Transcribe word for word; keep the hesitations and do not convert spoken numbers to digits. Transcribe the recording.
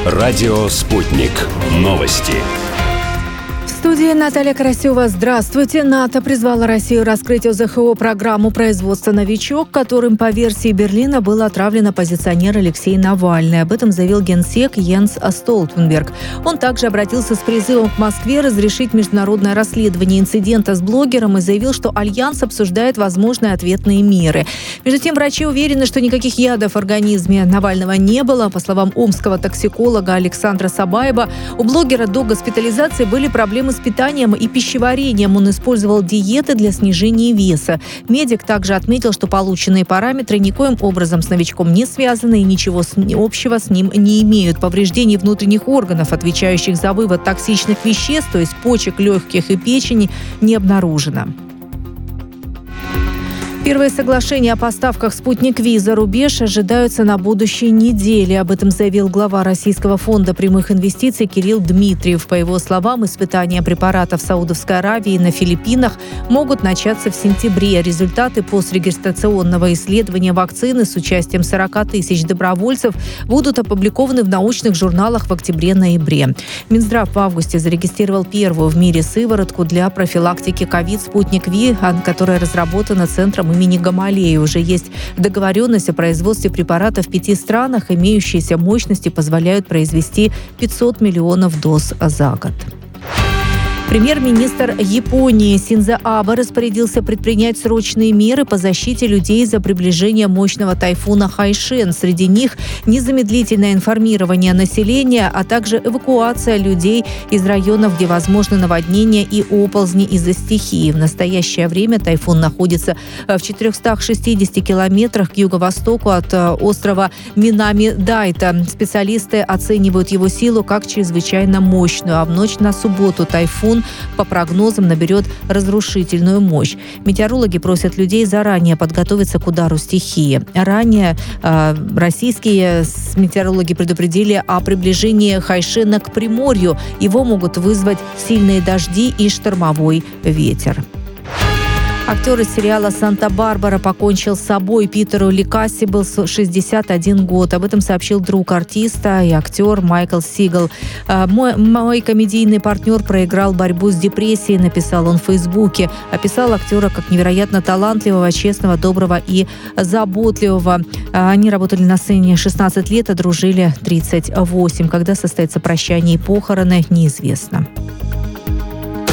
Радио «Спутник». Новости. В студии Наталья Карасева. Здравствуйте. НАТО призвала Россию раскрыть о зэ ха о программу производства «Новичок», которым, по версии Берлина, был отравлен оппозиционер Алексей Навальный. Об этом заявил генсек Йенс Столтенберг. Он также обратился с призывом к Москве разрешить международное расследование инцидента с блогером и заявил, что Альянс обсуждает возможные ответные меры. Между тем, врачи уверены, что никаких ядов в организме Навального не было. По словам омского токсиколога Александра Сабаева, у блогера до госпитализации были проблемы с питанием и пищеварением. Он использовал диеты для снижения веса. Медик также отметил, что полученные параметры никоим образом с новичком не связаны и ничего общего с ним не имеют. Повреждений внутренних органов, отвечающих за вывод токсичных веществ, то есть почек, легких и печени, не обнаружено. Первые соглашения о поставках «Спутник Ви» за рубеж ожидаются на будущей неделе. Об этом заявил глава Российского фонда прямых инвестиций Кирилл Дмитриев. По его словам, испытания препаратов в Саудовской Аравии и на Филиппинах могут начаться в сентябре. Результаты пострегистрационного исследования вакцины с участием сорок тысяч добровольцев будут опубликованы в научных журналах в октябре-ноябре. Минздрав в августе зарегистрировал первую в мире сыворотку для профилактики ковид «Спутник Ви», которая разработана Центром имени Гамалеи. Уже есть договоренность о производстве препарата в пяти странах. Имеющиеся мощности позволяют произвести пятьсот миллионов доз за год. Премьер-министр Японии Синдзо Абе распорядился предпринять срочные меры по защите людей из-за приближения мощного тайфуна Хайшен. Среди них незамедлительное информирование населения, а также эвакуация людей из районов, где возможны наводнения и оползни из-за стихии. В настоящее время тайфун находится в четырехстах шестидесяти километрах к юго-востоку от острова Минами-Дайта. Специалисты оценивают его силу как чрезвычайно мощную, а в ночь на субботу тайфун по прогнозам наберет разрушительную мощь. Метеорологи просят людей заранее подготовиться к удару стихии. Ранее э, российские метеорологи предупредили о приближении Хайшена к Приморью. Его могут вызвать сильные дожди и штормовой ветер. Актер из сериала «Санта-Барбара» покончил с собой. Питеру Ликаси был шестьдесят один год. Об этом сообщил друг артиста и актер Майкл Сигал. «Мой, мой комедийный партнер проиграл борьбу с депрессией», написал он в Фейсбуке. Описал актера как невероятно талантливого, честного, доброго и заботливого. Они работали на сцене шестнадцать лет, а дружили тридцать восемь. Когда состоится прощание и похороны, неизвестно.